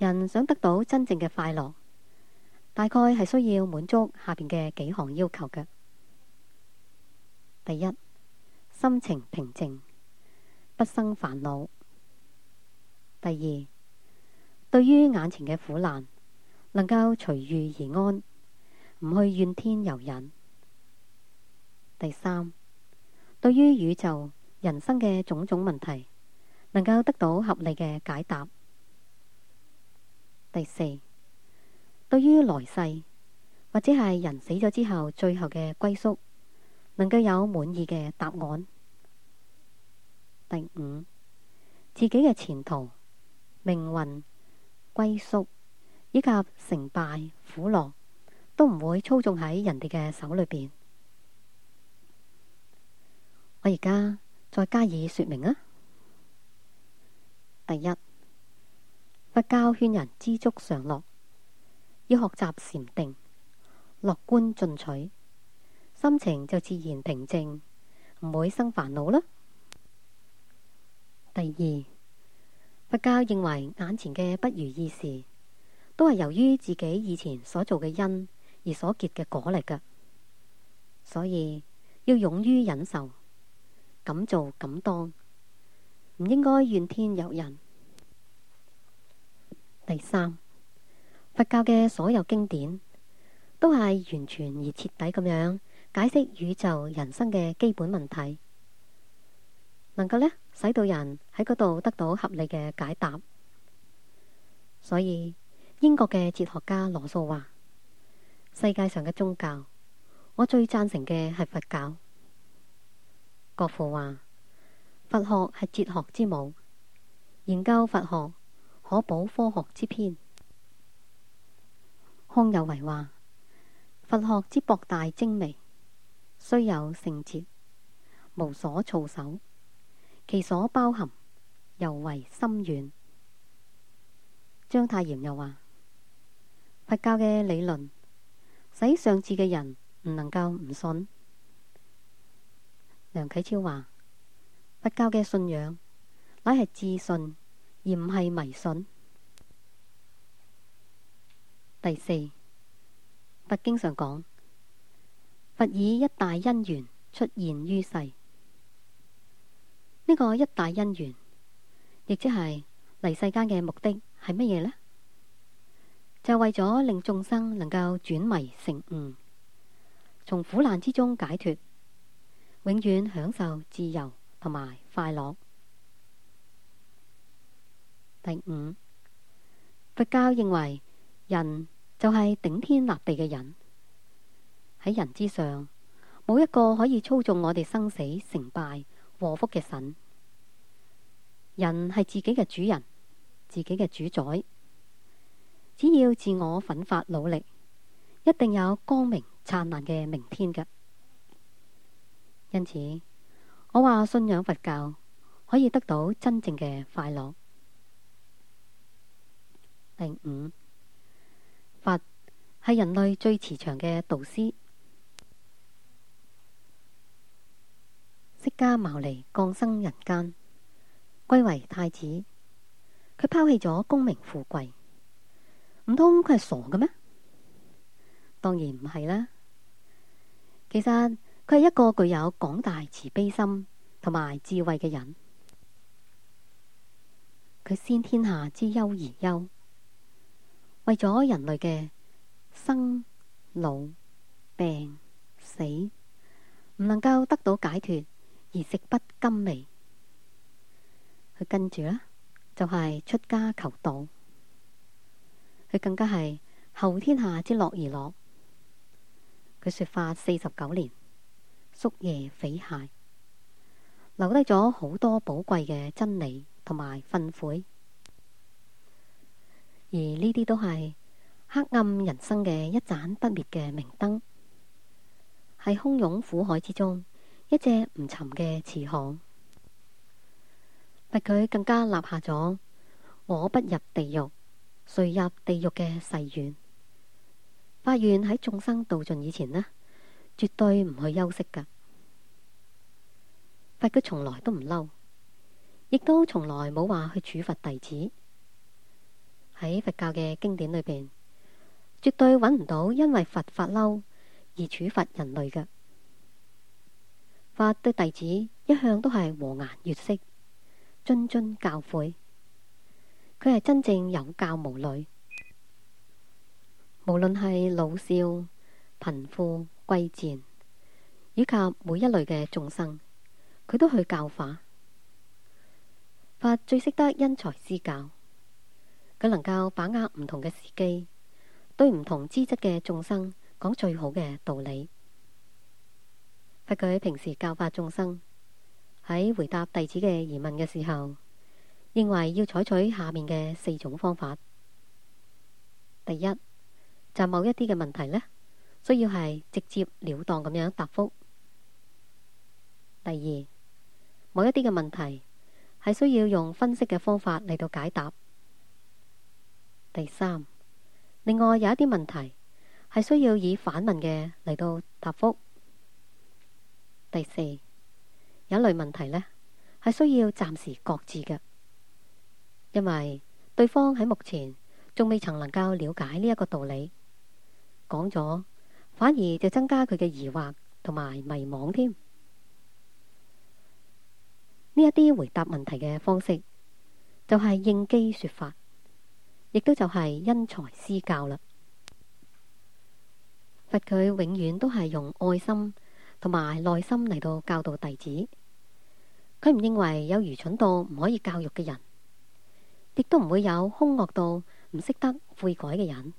人想得到真正嘅快樂，大概係需要滿足下邊嘅幾項要求嘅。第一，心情平靜，不生煩惱。第二，對於眼前嘅苦難，能夠隨遇而安，唔去怨天尤人。第三，對於宇宙人生嘅種種問題，能夠得到合理嘅解答。第四，對於來世或者係人死咗之後最後嘅歸宿，能夠有滿意嘅答案。第五，自己嘅前途、命運、歸宿以及成敗、苦樂，都唔會操縱喺人哋嘅手裏邊。我而家再加以說明啊。第一，佛教勸人知足常樂，要學習禪定，樂觀進取，心情就自然平靜，唔會生煩惱啦。第二，佛教認為眼前嘅不如意事，都係由於自己以前所做嘅因而所結嘅果嚟㗎，所以要勇於忍受，敢做敢當，唔應該怨天尤人。第三，佛教嘅所有經典都係完全而徹底咁樣解釋宇宙人生嘅基本問題，能夠呢使到人喺嗰度得到合理嘅解答。所以英國嘅哲學家羅素話：世界上嘅宗教，我最贊成嘅係佛教。國父話：佛學係哲學之母，研究佛學可補科學之偏。康有為話：佛學之博大精微，雖有聖哲，無所措手，其所包含，猶為深遠。章太炎又話：佛教嘅理論，使上智嘅人唔能夠唔信。梁啟超話：佛教嘅信仰，乃係自信，而唔係迷信。第四，佛經上講，佛以一大因緣出現於世。呢個一大因緣，亦即係嚟世間嘅目的係乜嘢呢？就為咗令眾生能夠轉迷成悟，從苦難之中解脫，永遠享受自由同埋快樂。第五，佛教認為人就係頂天立地嘅人，喺人之上冇一個可以操縱我哋生死成敗禍福嘅神。人係自己嘅主人，自己嘅主宰，只要自我奮發努力，一定有光明燦爛嘅明天㗎。因此，我話信仰佛教可以得到真正嘅快樂。第五，佛係人類最慈祥嘅導師。釋迦牟尼降生人間，歸為太子，佢拋棄咗功名富貴，唔通佢係傻嘅咩？當然唔係啦。其實佢係一個具有廣大慈悲心同埋智慧嘅人，佢先天下之憂而憂，為咗人類嘅生老病死唔能夠得到解脫而食不甘味，佢跟住呢，就係出家求道，佢更加係後天下之樂而樂。佢說法49年，宿夜匪懈，留低咗好多寶貴嘅真理同埋訓誨，而呢啲都係黑暗人生嘅一盞不滅嘅明燈，係洶湧苦海之中一隻唔沉嘅慈航。但佢更加立下咗我不入地獄，誰入地獄嘅誓願，發願喺眾生度盡以前呢，絕對唔去休息噶。佛佢從來都唔嬲，亦都從來冇話去處罰弟子。 喺佛教嘅經典裏邊，絕對揾唔到因為佛發嬲而處罰人類嘅。佛對弟子一向都係和顏悅色，諄諄教誨。佢係真正有教無類，無論係老少、貧富、貴賤，以及每一類嘅眾生，佢都去教化。佛最識得因材施教，佢能夠把握唔同嘅時機，對唔同資質嘅眾生講最好嘅道理。佛佢平時教化眾生，喺回答弟子嘅疑問嘅時候，認為要採取下面嘅4種方法。第一，就某一啲嘅問題呢，需要係直接了當咁樣答覆。第二，某一啲嘅問題係需要用分析嘅方法嚟到解答。第三，另外有一啲問題係需要以反問嘅嚟到答覆。第四，有一類問題呢，係需要暫時擱置嘅，因為對方喺目前仲未曾能夠了解呢一個道理，講咗反而就增加佢嘅疑惑同埋迷惘添。呢一啲回答問題嘅方式，就係應機說法，亦都就係因材施教啦。佛佢永遠都係用愛心同埋耐心嚟到教導弟子，佢唔認為有愚蠢到唔可以教育嘅人，亦都唔會有兇惡到唔識得悔改嘅人。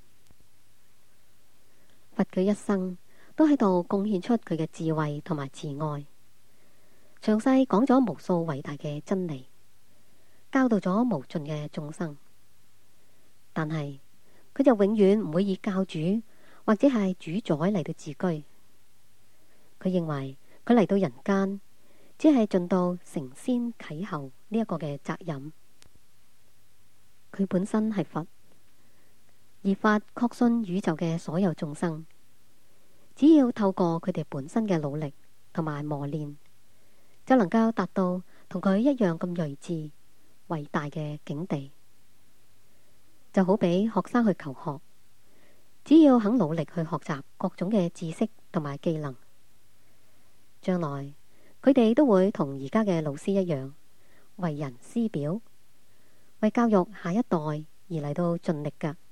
佛佢一生都喺度貢獻出佢嘅智慧同埋慈愛，詳細講咗無數偉大嘅真理，教導咗無盡嘅眾生。但係佢就永遠唔會以教主或者係主宰嚟到自居。佢認為佢嚟到人間，只係盡到承先啟後呢一個嘅責任。佢本身係佛，而佛確信宇宙嘅所有眾生，只要透過佢哋本身嘅努力同埋磨練，就能夠達到同佢一樣咁睿智、偉大嘅境地。就好比學生去求學，只要肯努力去學習各種嘅知識同埋技能，將來佢哋都會同而家嘅老師一樣，為人師表，為教育下一代而嚟到盡力㗎。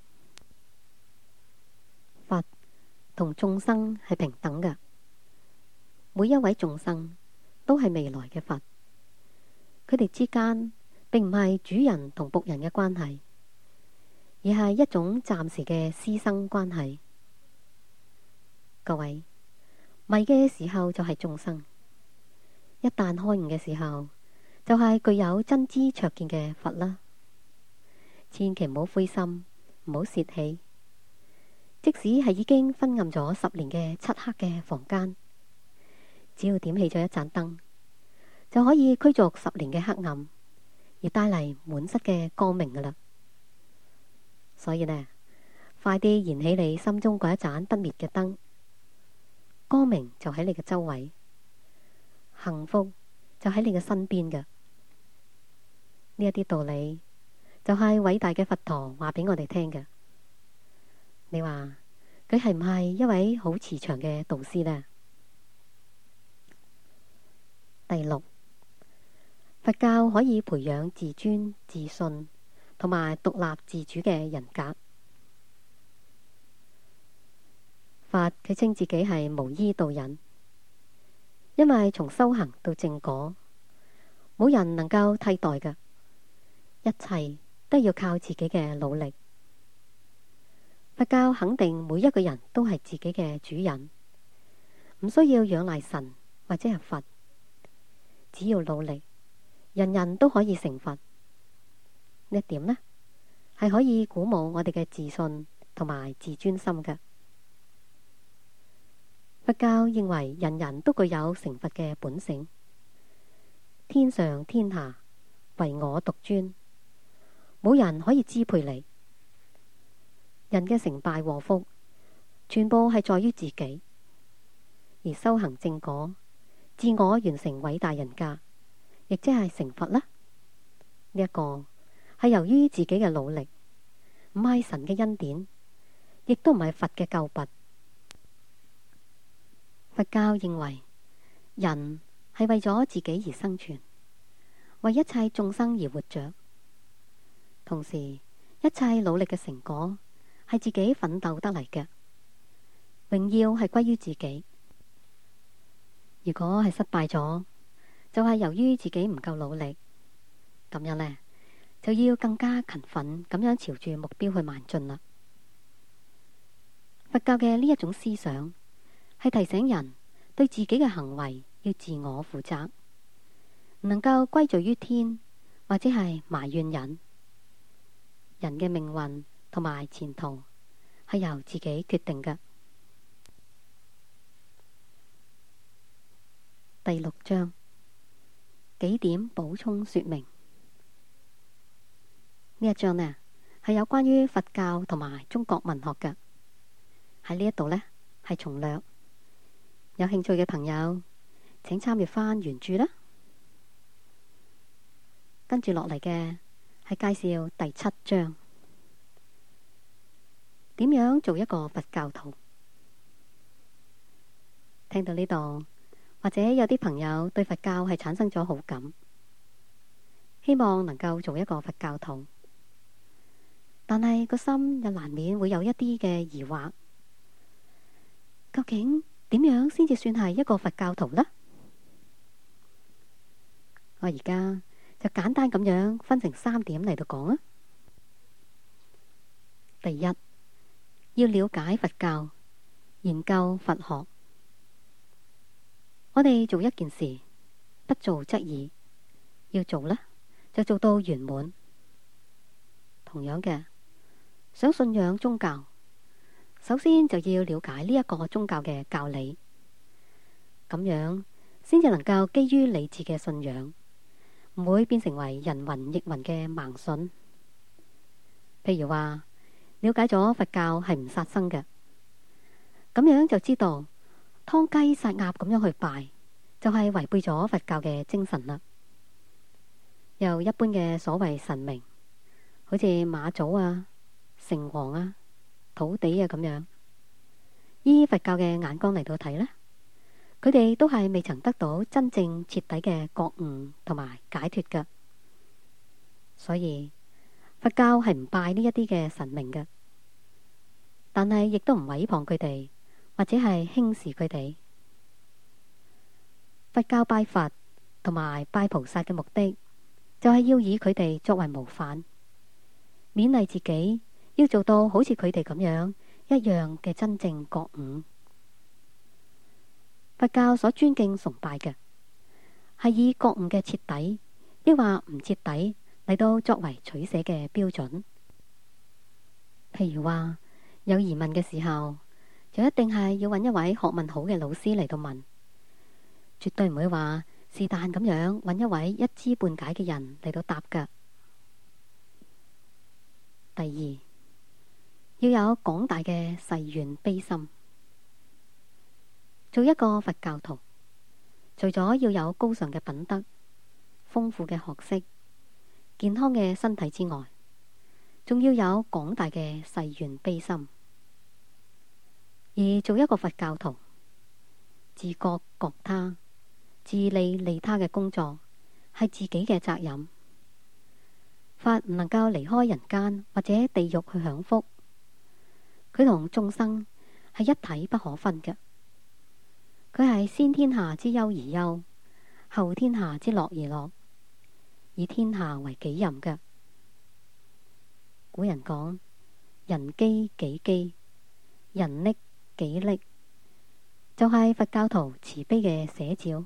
佛同眾生係平等㗎，每一位眾生都係未來嘅佛，佢哋之間並唔係主人同僕人嘅關係，而係一種暫時嘅師生關係。各位，迷嘅時候就係眾生，一旦開悟嘅時候，就係具有真知灼見嘅佛啦。千祈唔好灰心，唔好洩氣。即使係已經昏暗咗10年嘅漆黑嘅房間，只要點起咗一盞燈，就可以驅逐10年嘅黑暗，而帶嚟滿室嘅光明噶啦。所以呢，快啲燃起你心中嗰一盞不滅嘅燈，光明就喺你嘅周圍，幸福就喺你嘅身邊嘅。呢一啲道理就係偉大嘅佛陀話俾我哋聽嘅。你話佢係唔係一位好慈祥嘅導師呢？第6，佛教可以培養自尊、自信同埋獨立自主嘅人格。佛佢稱自己係無依道人，因為從修行到正果，冇人能夠替代嘅，一切都要靠自己嘅努力。佛教肯定每一個人都係自己嘅主人，唔需要仰賴神或者係佛，只要努力，人人都可以成佛。呢一點呢，係可以鼓舞我哋嘅自信同埋自尊心嘅。佛教認為人人都具有成佛嘅本性，天上天下唯我獨尊，冇人可以支配你。人嘅成敗禍福，全部係在於自己，而修行正果，自我完成偉大人格，亦即係成佛啦。呢一個係由於自己嘅努力， 唔係神嘅恩典，亦都唔係佛嘅救拔。佛教認為人係為咗自己而生存，為一切眾生而活着，同時一切努力嘅成果係自己奮鬥得嚟嘅，榮耀係歸於自己。如果係失敗咗，就係由於自己唔夠努力，咁樣呢，就要更加勤奮咁樣朝住目標去邁進啦。佛教嘅呢一種思想係提醒人對自己嘅行為要自我負責，唔能夠歸罪於天，或者係埋怨人。人嘅命運同埋前途係由自己決定嘅。第6章幾點補充說明。呢一章呢係有關於佛教同埋中國文學嘅，喺呢一度呢係從略。有興趣嘅朋友請參閱返原著啦。跟住落嚟嘅係介紹第7章，點樣做一個佛教徒。聽到呢度，或者有啲朋友對佛教係產生咗好感，希望能夠做一個佛教徒，但係個心又難免會有一啲嘅疑惑，究竟點樣先至算係一個佛教徒呢？我而家就簡單咁樣分成3點嚟到講啊。第一，要了解佛教，研究佛學。我哋做一件事，不做則已，要做呢，就做到圓滿。同樣嘅，想信仰宗教，首先就要了解呢一個宗教嘅教理，咁樣先至能夠基於理智嘅信仰，唔會變成為人云亦云嘅盲信。譬如話，了解咗佛教係唔殺生嘅，咁樣就知道劏雞殺鴨咁樣去拜，就係違背咗佛教嘅精神啦。又一般嘅所謂神明，好似媽祖啊、城隍啊、土地啊咁樣，依佛教嘅眼光嚟到睇呢，佢哋都係未曾得到真正徹底嘅覺悟同埋解脫㗎。所以佛教係唔拜呢一啲嘅神明嘅，但係亦都唔毀謗佢哋，或者係輕視佢哋。佛教拜佛同埋拜菩薩嘅目的，就係要以佢哋作為模範，勉勵自己要做到好似佢哋咁樣一樣嘅真正覺悟。佛教所尊敬崇拜嘅，係以覺悟嘅徹底，抑或唔徹底嚟到作為取捨嘅標準。譬如話有疑問嘅時候，就一定係要揾一位學問好嘅老師嚟到問，絕對唔會話是但咁樣揾一位一知半解嘅人嚟到答㗎。第二，要有廣大嘅誓願悲心。做一個佛教徒，除咗要有高尚嘅品德、豐富嘅學識、健康嘅身體之外，仲要有廣大嘅誓願悲心。而做一個佛教徒，自覺覺他、自利利他嘅工作係自己嘅責任。法唔能夠離開人間或者地獄去享福，佢同眾生係一體不可分嘅。佢係先天下之憂而憂，後天下之樂而樂，以天下為己任嘅。古人講：人飢己飢，人溺己溺，就係佛教徒慈悲嘅寫照。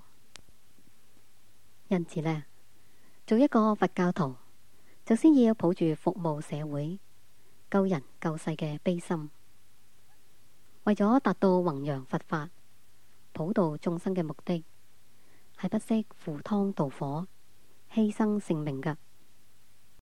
因此呢，做一個佛教徒，就先要抱住服務社會、救人救世嘅悲心，為咗達到弘揚佛法、普度眾生嘅目的，係不惜赴湯蹈火、犧牲性命㗎。